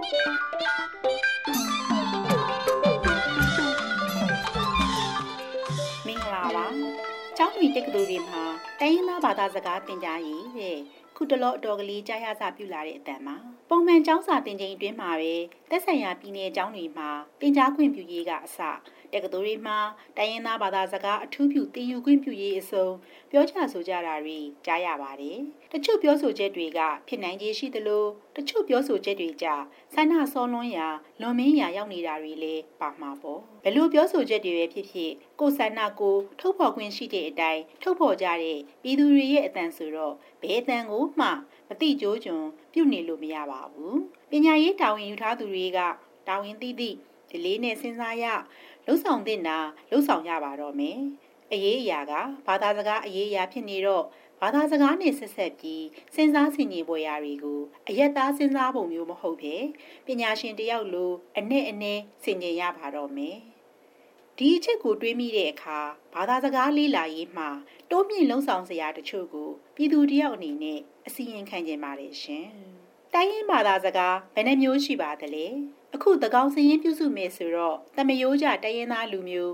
မင်္ဂလာပါကျောင်းတွင်တက္ကသိုလ်တွေမှာတိုင်းရင်းသားဘာသာစကားသင်ကြားရေးတဲ့ခုတလောအတော်ကလေးကြားရစာပြုလာတဲ့အတန်မှာပုံမှန်ကျောင်းစာသင်ချိန်အတွင်းမှာပဲသက်ဆိုင်ရာပြည်နယ်ကျောင်းတွေမှာသင်ကြားခွင့်ပြုရေးကအစတက္ကသိုလ်တွေမှာတိုင်းရင်းသားဘာသာစကားအထူးပြုသင်ယူခွင့်ပြုရေးအစုံပြောကြဆိုကြတာတွေကြားရပါတယ်တချို့ပြောဆိုချက်တွေကဖြစ်နိုင်ခြေရှိသလိုတချို့ပြောဆိုချက်တွေကြဆန္ဒဆောလွန်းရာလွန်မင်းရာရောက်နေတာတွေလည်းပါမှာပေါ့ဘလို့ပြောဆိုချက်တွေပဲဖြစ်ဖြစ်ကိုယ်ဆန္ဒကိုထုတ်ဖော်ခွင့်ရှိတဲ့အတိုင်းထုတ်ဖော်ကြတဲ့ပြည်သူတွေရဲ့အတန်ဆိုတော့ဘယ်အတန်ကိုမှမတိကျိုးကျွန်ပြုနေလို့မရပါဘူးပညာရေးတာဝန်ယူထားသူတွေကတာဝန်သိသိဒီလေးနဲ့စဉ်းစားရလှုပ်ဆောင်တဲ့နာလှုပ်ဆောင်ရပါတော့မယ်အရေးအရာကဘာသာစကားအရေးအရာဖြစ်နေတော့ဘာသာစကားနဲ့ဆက်ဆက်ပြီးစဉ်းစားဆင်ခြင်ပွဲရာတွေကိုအယက်သားစဉ်းစားပုံမျိုးမဟုတ်ပဲပညာရှင်တယောက်လိုအနဲ့ဆင်ခြင်ရပါတော့မယ်ဒီအချက်ကိုတွေးမိတဲ့အခါဘာသာစကားလေးလာရေးမှာတိုးမြင့်လုံဆောင်စရာတချို့ကိုပြည်သူတယောက်အနေနဲ့အစီရင်ခံကြပါတယ်ရှင်တိုင်းရင်းဘာသာစကားဘယ်နှမျိုးရှိပါသလဲအခုသကောင်စရင်ပြုစုမယ်ဆိုတော့တမယိုးကြတိုင်းရင်းသားလူမျိုး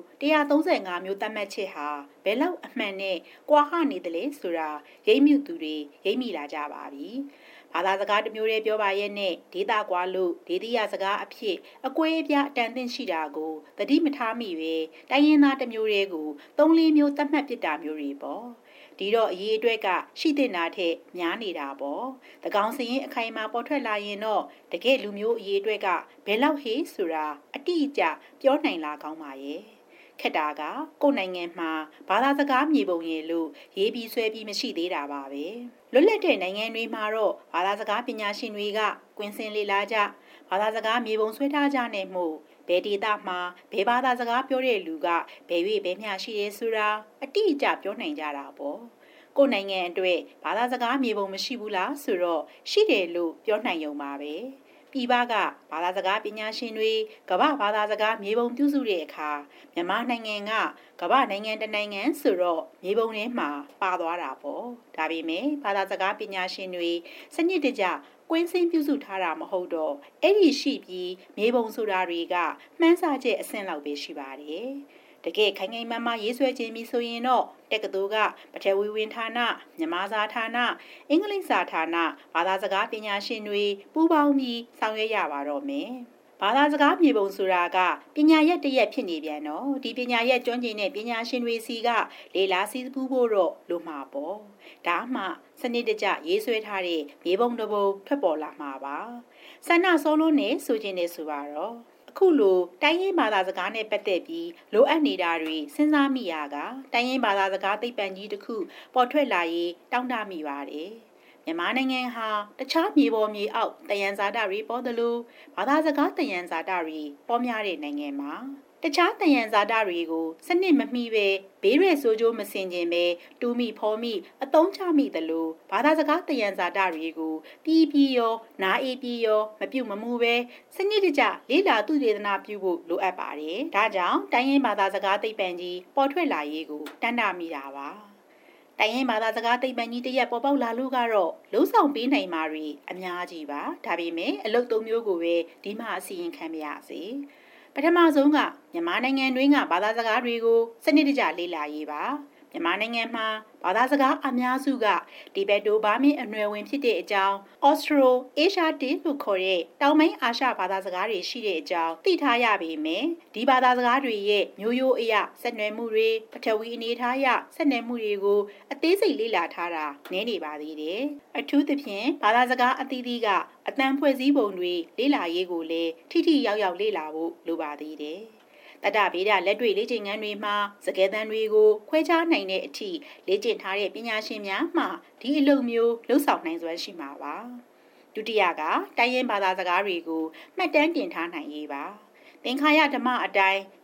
135မျိုးသတ်မှတ်ချက်ဟာဘယ်လောက်အမှန်နဲ့ကွာဟနေသလဲဆိုတာရိပ်မြူသူတွေရိပ်မိလာကြပါပြီဘာသာစကားတစ်မျိုးတည်းပြောပါရဲ့နဲ့ဒေတာကွာလို့ဒေသရစကားအဖြစ်အကွဲအပြားအတန်သင့်ရှိတာကိုသတိမထားမိပဲတိုင်းရင်းသားတစ်မျိုးတည်းကို3-4မျိုးသတ်မှတ်ပြစ်တာမျိုးတွေပေါ့ဒီတော့အရေးအတွက်ကရှိတဲ့နာထက်များနေတာပေါ့သကောင်စရင်အခိုင်အမာပေါ်ထွက်လာရင်တော့တကယ်လူမျိုးအရေးအတွက်ကဘယ်လောက်ဟေးဆိုတာအတိအကျပြောနိုင်လာကောင်းပါရဲ့ခက်တာကကိုယ်နိုင်ငံမှာဘာသာစကားမြေပုံရည်လို့ရေးပြီးဆွဲပြီးမရှိသေးတာပါပဲလွတ်လပ်တဲ့နိုင်ငံတွေမှာတော့ဘာသာစကားပညာရှင်တွေကကွင်းစင်လေ့လာကြဘာသာစကားမြေပုံဆွဲထားကြနေမှုဘယ်ဒေသမှာဘယ်ဘာသာစကားပြောတဲ့လူကဘယ်၍ဘယ်မျှရှိရဲဆိုတာအတိအကျပြောနိုင်ကြတာပေါ့ကိုယ်နိုင်ငံအတွက်ဘာသာစကားမြေပုံမရှိဘူးလားဆိုတော့ရှိတယ်လို့ပြောနိုင်ုံပါပဲပြည်ပကဘာသာစကားပညာရှင်တွေကမ္ဘာဘာသာစကားမြေပုံပြုစုတဲ့အခါမြန်မာနိုင်ငံကကမ္ဘာနိုင်ငံတစ်နိုင်ငံဆိုတော့မြေပုံထဲမှာပါသွားတာပေါ့ဒါပေမဲ့ဘာသာစကားပညာရှင်တွေစနစ်တကျကွင်းစင်းပြုစုထားတာမဟုတ်တော့အဲ့ဒီရှိပြီးမြေပုံဆိုတာတွေကမှန်းဆချက်အဆင့်လောက်ပဲရှိပါတယ်တကယ်ခိုင်ခိုင်မာမာရေးဆွဲခြင်းပြီးဆိုရင်တော့တက္ကသိုလ်ကပထဝီဝင်ဌာနမြန်မာစာဌာနအင်္ဂလိပ်စာဌာနဘာသာစကားပညာရှင်တွေပူးပေါင်းပြီးဆောင်ရွက်ရပါတော့မယ်ဘာသာစကားမြေပုံဆိုတာကပညာရက်တစ်ရက်ဖြစ်နေပြန်တော့ဒီပညာရက်ကျွမ်းကျင်တဲ့ပညာရှင်တွေစီကလေလာစီးပူးဖို့တော့လိုမှာပေါ့ဒါမှစနစ်တကျရေးဆွဲထားတဲ့မြေပုံတစ်ပုံထွက်ပေါ်လာမှာပါဆန္ဒဆုံးလို့နေဆိုခြင်းနဲ့ဆိုပါတော့အခုလိုတိုင်းရင်းဘာသာစကားနဲ့ပတ်သက်ပြီးလိုအပ်နေတာတွေစဉ်းစားမိရကတိုင်းရင်းဘာသာစကားသိပ္ပံကြီးတစ်ခုပေါ်ထွက်လာရေးတောင်းတမိပါတယ်မြန်မာနိုင်ငံဟာတခြားမြေပေါ်မြေအောက်တယံဇာတတွေပေါ်သလိုဘာသာစကားတယံဇာတတွေပေါ်များတဲ့နိုင်ငံမှာတခြားတယံဇာတတွေကိုစနစ်မမီပဲဘေးရွယ်ဆိုးကျိုးမစင်ကျင်ပဲတူးမိဖော်မိအသုံးချမိသလိုဘာသာစကားတယံဇာတတွေကိုပြီးရောနာအေးပြီးရောမပြုတ်မမှုပဲစနစ်တကျလေးလာသူတေသနာပြုဖို့လိုအပ်ပါတယ်ဒါကြောင့်တိုင်းရင်းဘာသာစကားသိပ္ပံကြီးပေါ်ထွက်လာရေးကိုတန်တာမိတာပါတိုင်းရင်းဘာသာစကားသိပ္ပံကြီးတရက်ပေါ်ပေါက်လာလို့ကတော့လုံးဆောင်ပေးနိုင်မှာတွေအများကြီးပါဒါပေမဲ့အလုပ်သုံးမျိုးကိုပဲဒီမှာအစီရင်ခံပါရစေပထမဆုံးကမြန်မာနိုင်ငံတွင်းကဘာသာစကားတွေကိုစနစ်တကျလေ့လာရေးပါမြန်မာနိုင်ငံမှာဘာသာစကားအများစုကဒီဘက်တိုဘာမင်းအနွယ်ဝင်ဖြစ်တဲ့အကြောင်းအော်စထရိုအေရှားတင်လို့ခေါ်တဲ့တောင်ပိုင်းအာရှဘာသာစကားတွေရှိတဲ့အကြောင်းသိထားရပေမယ့်ဒီဘာသာစကားတွေရဲ့မျိုးရိုးအရဆက်နွယ်မှုတွေပထဝီအနေထားအရဆက်နွယ်မှုတွေကိုအသေးစိတ်လေ့လာထားတာနည်းနေပါသေးတယ်အထူးသဖြင့်ဘာသာစကားအသီးသီးကအတန်ဖွဲ့စည်းပုံတွေလေ့လာရေးကိုလည်းထိထိရောက်ရောက်လေ့လာဖို့လိုပါသေးတယ်တတဗေဒလက်တွေ့လေ့ကျင့်ခန်းတွေမှာစကားသံတွေကိုခွဲခြားနိုင်တဲ့အထိလေ့ကျင့်ထားတဲ့ပညာရှင်များမှဒီအလုပ်မျိုးလှုပ်ဆောင်နိုင်စွမ်းရှိမှာပါဒုတိယကတိုင်းရင်းဘာသာစကားတွေကိုမှတ်တမ်းတင်ထားနိုင်ရေးပါသင်္ခါရဓမ္မအတိုင်း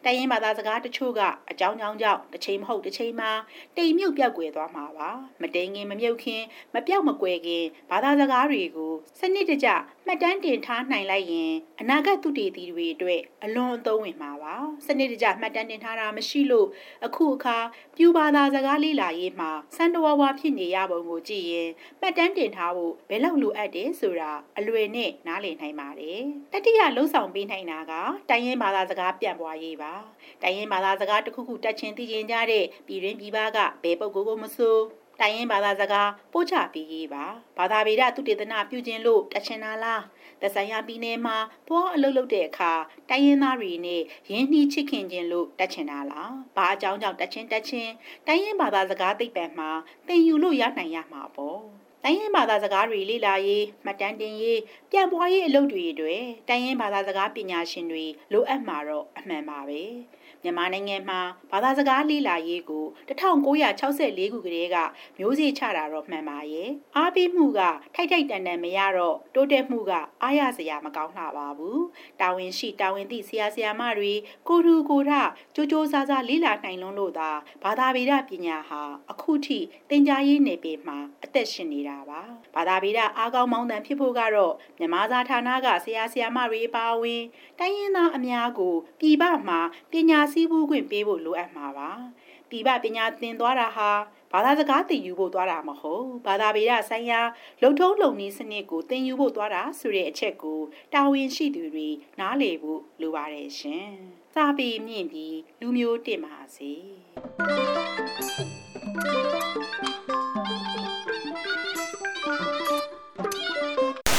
တိုင်းရင်းဘာသာစကားတချို့ကအကြောင်းကြောင့်တစ်ချိန်မဟုတ်တစ်ချိန်မှာတိမ်မြုပ်ပြောက်ကွယ်သွားမှာပါမတိမ်ခင်မမြုပ်ခင်မပြောက်မကွယ်ခင်ဘာသာစကားတွေကိုစနစ်တကျမှတ်တမ်းတင်ထားနိုင်လိုက်ရင်အနာဂတ်သုတေသီတွေအတွက်အလွန်အသုံးဝင်မှာပါစနစ်တကျမှတ်တမ်းတင်ထားတာမရှိလို့အခုအခါပြူဘာသာစကားလေ့လာရေးမှာစံတဝါဝါဖြစ်နေရပုံကိုကြည့်ရင်မှတ်တမ်းတင်ထားဖို့ဘယ်လောက်လိုအပ်တယ်ဆိုတာအလွယ်နဲ့နားလည်နိုင်ပါတယ်တတိယလှုပ်ဆောင်ပေးနိုင်တာကတိုင်းရင်းဘာသာစကားပြန့်ပွားရေးပါတိုင်းရင်းဘာသာစကားတစ်ခုခုတက်ချင်းသိကျင်ကြတဲ့ပြည်တွင်းပြည်ပကဘယ်ပုဂ္ဂိုလ်ကိုမဆိုတိုင်းရင်းဘာသာစကားပို့ချပေးရေးပါဘာသာဗေဒသုတေသနပြုခြင်းလို့တက်ချင်တာလားသက်ဆိုင်ရာပြည်နယ်မှာသွားအလုပ်လုပ်တဲ့အခါတိုင်းရင်းသားတွေနဲ့ရင်းနှီးချစ်ခင်ခြင်းလို့တက်ချင်တာလားဘာအကြောင်းကြောင့်တက်ချင်းတိုင်းရင်းဘာသာစကားသိပ္ပံမှာသင်ယူလို့ရနိုင်ရမှာပေါ့တိုင်းရင်းဘာသာစကားတွေလေ့လာရေးမှတ်တမ်းတင်ရေးပြန့်ပွားရေးအလုပ်တွေအတွက်တိုင်းရင်းဘာသာစကားပညာရှင်တွေလိုအပ်မှာတော့အမှန်ပါပဲမြန်မာနိုင်ငံမှာဘာသာစကားလေ့လာရေးကို1964ခုကတည်းကမျိုးစေ့ချတာတော့မှန်ပါရဲ့အားပေးမှုကထိုက်တန်မရတော့တိုးတက်မှုကအားရစရာမကောင်းလှပါဘူးတာဝန်ရှိတာဝန်သိဆရာမတွေကိုထူကိုထကြိုးစားလေ့လာနိုင်လွန်းလို့သာဘာသာဗေဒပညာဟာအခုထိသင်ကြားရေးနယ်ပယ်မှာအသက်ရှင်နေတာပါဘာသာဗေဒအားကောင်းမောင်းသန်ဖြစ်ဖို့ကတော့မြန်မာစာဌာနကဆရာမတွေအပါအဝင်တိုင်းရင်းသားအများကိုပြည်ပမှာပညာစည်းဝေးခွင့်ပေးဖို့လိုအပ်မှာပါပြည်ပပညာသင်သွားတာဟာဘာသာစကားသင်ယူဖို့သွားတာမဟုတ်ဘာသာဗေဒဆိုင်ရာလုံထုံးလုံနည်းစနစ်ကိုသင်ယူဖို့သွားတာဆိုတဲ့အချက်ကိုတာဝန်ရှိသူတွေနားလည်ဖို့လိုပါတယ်ရှင်စာပေမြင့်ပြီးလူမျိုးတင့်ပါစေ